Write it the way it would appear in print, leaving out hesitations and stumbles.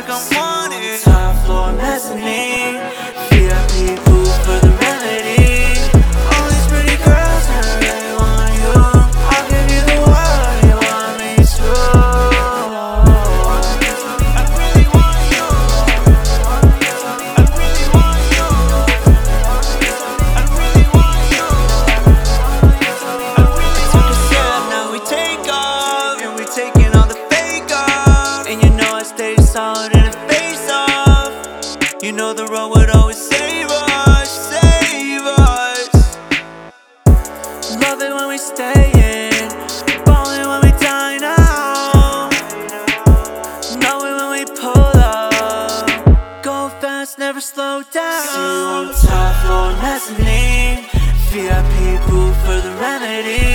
like I'm wanted. Top floor mezzanine, VIP booth for the remedy. All these pretty girls, I really want you. I'll give you the world, you want me to. I really want you. I really want you. I really want you. I really took a step, now we take off, and we taking all the fake off. And you know I stay solid in the face off. You know the road would always save us, save us. Love it when we stay in, ballin' when we dine out. Know it when we pull up, go fast, never slow down. See you on the top floor mezzanine, VIP booth for the remedy.